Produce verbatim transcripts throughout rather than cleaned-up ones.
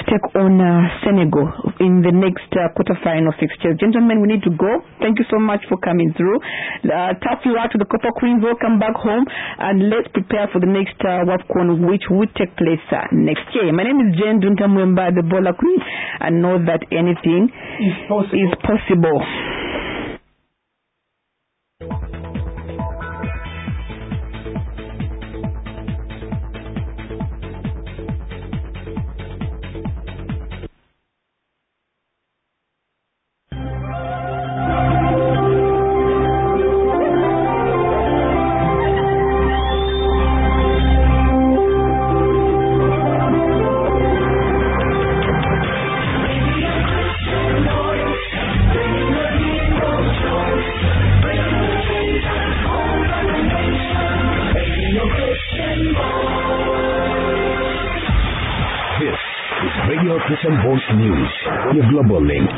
take on uh, Senegal in the next uh, quarterfinal fixtures. Gentlemen, we need to go. Thank you so much for coming through. Uh, tough luck to the Copper Queens. Welcome back home, and let's prepare for the next uh, WAFCON, which will take place uh, next year. My name is Jane Duntamwemba, the Bola Queen, and know that anything is possible. Is possible. Christian Voice News, your global link.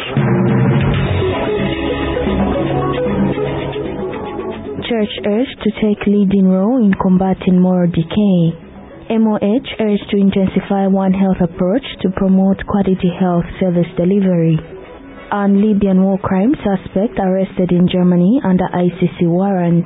Church urged to take leading role in combating moral decay. M O H urged to intensify One Health approach to promote quality health service delivery. And Libyan war crime suspect arrested in Germany under I C C warrant.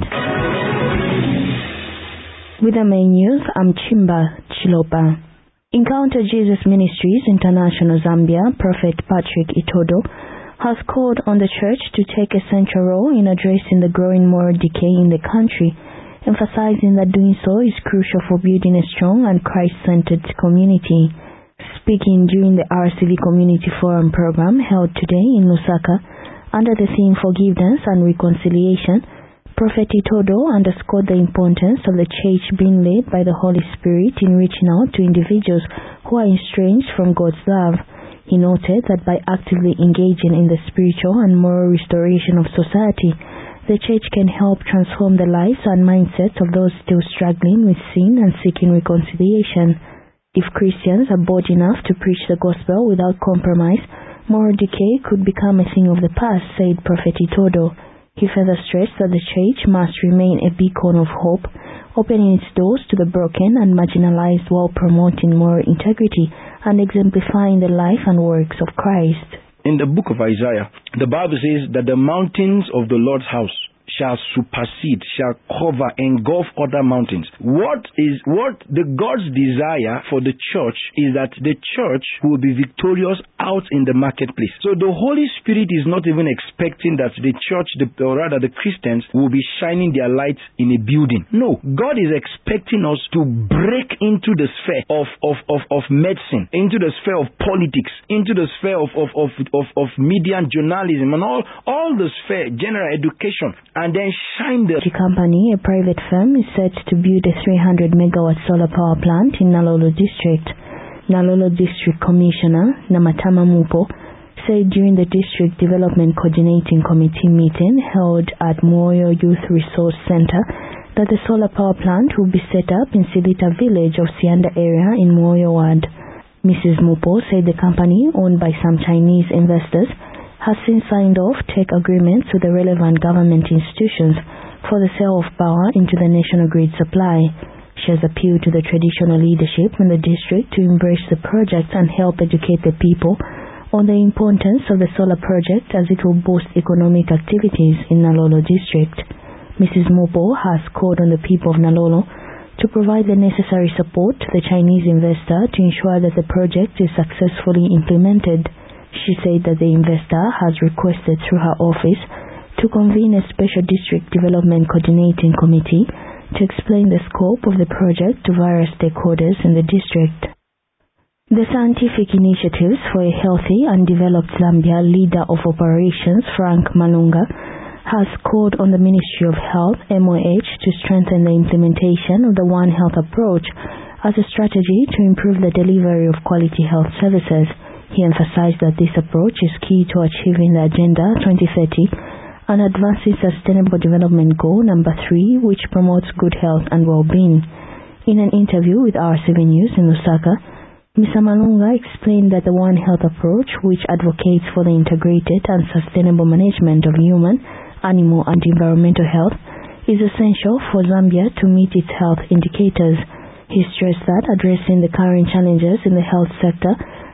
With the main news, I'm Chimba Chilopa. Encounter Jesus Ministries International Zambia Prophet Patrick Itodo has called on the church to take a central role in addressing the growing moral decay in the country, emphasizing that doing so is crucial for building a strong and Christ-centered community. Speaking during the R C V Community Forum program held today in Lusaka under the theme Forgiveness and Reconciliation, Prophet Itodo underscored the importance of the church being led by the Holy Spirit in reaching out to individuals who are estranged from God's love. He noted that by actively engaging in the spiritual and moral restoration of society, the church can help transform the lives and mindsets of those still struggling with sin and seeking reconciliation. If Christians are bold enough to preach the gospel without compromise, moral decay could become a thing of the past, said Prophet Itodo. He further stressed that the church must remain a beacon of hope, opening its doors to the broken and marginalized while promoting moral integrity and exemplifying the life and works of Christ. In the book of Isaiah, the Bible says that the mountains of the Lord's house shall supersede, shall cover, engulf other mountains. What is what the God's desire for the church is that the church will be victorious out in the marketplace. So the Holy Spirit is not even expecting that the church, the, or rather the Christians, will be shining their lights in a building. No, God is expecting us to break into the sphere of, of, of, of medicine, into the sphere of politics, into the sphere of, of, of, of, of media and journalism and all, all the sphere, general education, and then shine the company, a private firm, is set to build a three hundred megawatt solar power plant in Nalolo district. Nalolo District Commissioner Namatama Mupo said during the District Development Coordinating Committee meeting held at Moyo Youth Resource Center that the solar power plant will be set up in Silita village of Sianda area in Moyo Ward. Missus Mupo said the company, owned by some Chinese investors, has since signed off take agreements with the relevant government institutions for the sale of power into the national grid supply. She has appealed to the traditional leadership in the district to embrace the project and help educate the people on the importance of the solar project as it will boost economic activities in Nalolo district. Missus Mopo has called on the people of Nalolo to provide the necessary support to the Chinese investor to ensure that the project is successfully implemented. She said that the investor has requested through her office to convene a special district development coordinating committee to explain the scope of the project to various stakeholders in the district. The Scientific Initiatives for a Healthy and Developed Zambia Leader of Operations, Frank Malunga, has called on the Ministry of Health, M O H, to strengthen the implementation of the One Health approach as a strategy to improve the delivery of quality health services. He emphasized that this approach is key to achieving the Agenda twenty thirty and advancing Sustainable Development Goal number three, which promotes good health and well-being. In an interview with R C V News in Lusaka, Mister Malunga explained that the One Health approach, which advocates for the integrated and sustainable management of human, animal and environmental health, is essential for Zambia to meet its health indicators. He stressed that addressing the current challenges in the health sector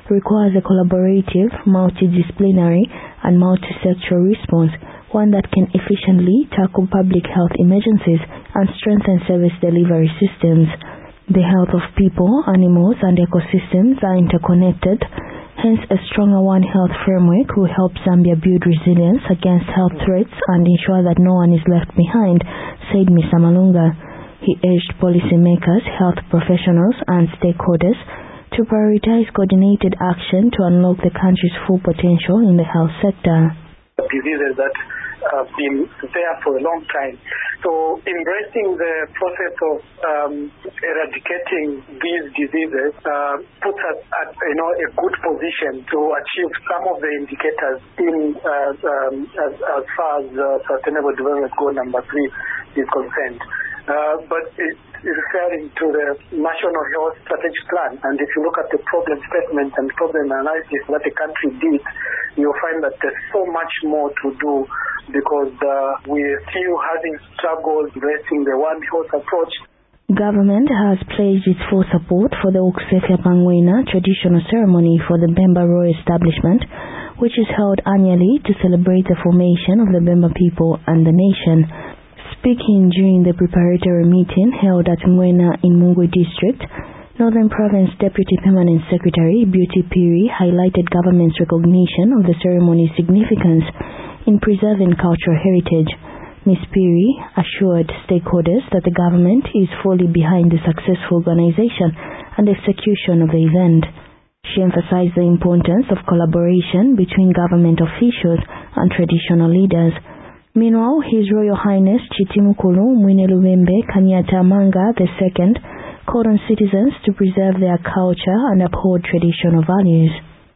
requires a collaborative, multidisciplinary, and multi-sectoral response, one that can efficiently tackle public health emergencies and strengthen service delivery systems. The health of people, animals, and ecosystems are interconnected. Hence, a stronger One Health framework will help Zambia build resilience against health threats and ensure that no one is left behind, said Mister Malunga. He urged policymakers, health professionals, and stakeholders to prioritize coordinated action to unlock the country's full potential in the health sector. Diseases that have been there for a long time. So embracing the process of um, eradicating these diseases uh, puts us at you know a good position to achieve some of the indicators in uh, um, as, as far as uh, Sustainable Development Goal number three is concerned. Uh, but it is referring to the National Health Strategic Plan, and if you look at the problem statement and problem analysis that the country did, you'll find that there's so much more to do because uh, we're still having struggles addressing the One Health approach. Government has pledged its full support for the Okusefya Pangwena traditional ceremony for the Bemba Royal Establishment, which is held annually to celebrate the formation of the Bemba people and the nation. Speaking during the preparatory meeting held at Mwena in Mungwe District, Northern Province Deputy Permanent Secretary Beauty Piri highlighted government's recognition of the ceremony's significance in preserving cultural heritage. Miz Piri assured stakeholders that the government is fully behind the successful organization and execution of the event. She emphasized the importance of collaboration between government officials and traditional leaders. Meanwhile, His Royal Highness Chitimukulu Mwine Lubembe Kanyata Manga the Second called on citizens to preserve their culture and uphold traditional values.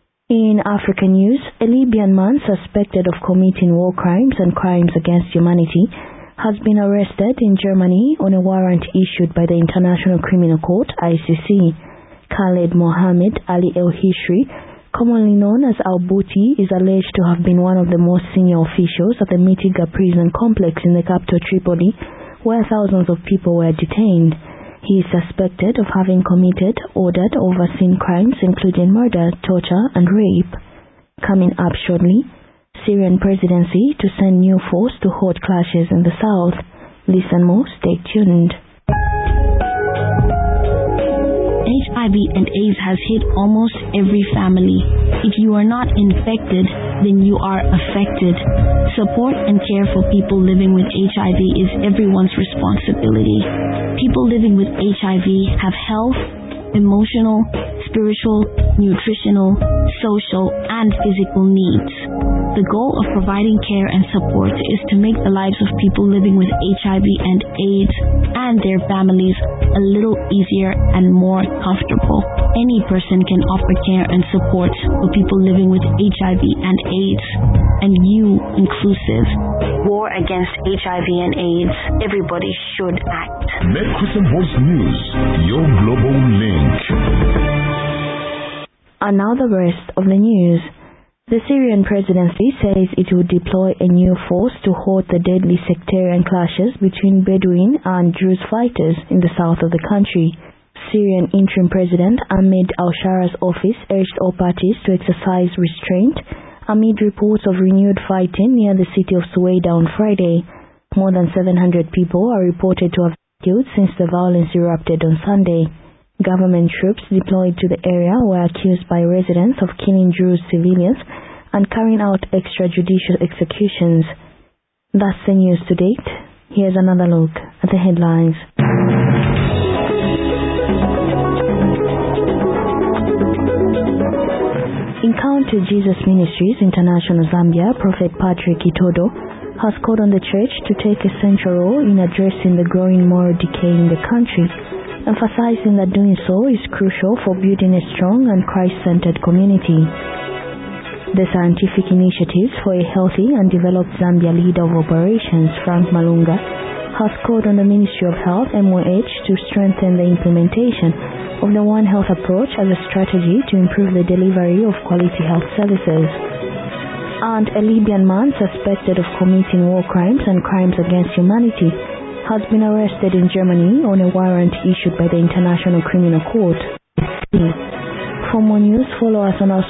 In African news, a Libyan man suspected of committing war crimes and crimes against humanity has been arrested in Germany on a warrant issued by the International Criminal Court I C C. Khaled Mohammed Ali El-Hishri, commonly known as Al-Bouti, is alleged to have been one of the most senior officials at the Mitiga prison complex in the capital Tripoli, where thousands of people were detained. He is suspected of having committed, ordered, or overseen crimes including murder, torture, and rape. Coming up shortly, Syrian presidency to send new force to halt clashes in the south. Listen more, stay tuned. H I V and AIDS has hit almost every family. If you are not infected, then you are affected. Support and care for people living with H I V is everyone's responsibility. People living with H I V have health, emotional, spiritual, nutritional, social, and physical needs. The goal of providing care and support is to make the lives of people living with H I V and AIDS and their families a little easier and more comfortable. Any person can offer care and support for people living with H I V and AIDS, and you inclusive. War against H I V and AIDS. Everybody should act. Met Christian Voice News, your global link. And now the rest of the news. The Syrian presidency says it will deploy a new force to halt the deadly sectarian clashes between Bedouin and Druze fighters in the south of the country. Syrian interim president Ahmed al-Shara's office urged all parties to exercise restraint amid reports of renewed fighting near the city of Suwaida on Friday. More than seven hundred people are reported to have been killed since the violence erupted on Sunday. Government troops deployed to the area were accused by residents of killing Druze civilians and carrying out extrajudicial executions. That's the news to date. Here's another look at the headlines. Encounter Jesus Ministries International Zambia Prophet Patrick Itodo has called on the church to take a central role in addressing the growing moral decay in the country, emphasizing that doing so is crucial for building a strong and Christ-centered community. The Scientific Initiatives for a Healthy and Developed Zambia Leader of Operations, Frank Malunga, has called on the Ministry of Health, M O H, to strengthen the implementation of the One Health approach as a strategy to improve the delivery of quality health services. And a Libyan man suspected of committing war crimes and crimes against humanity has been arrested in Germany on a warrant issued by the International Criminal Court. For more news, follow us on our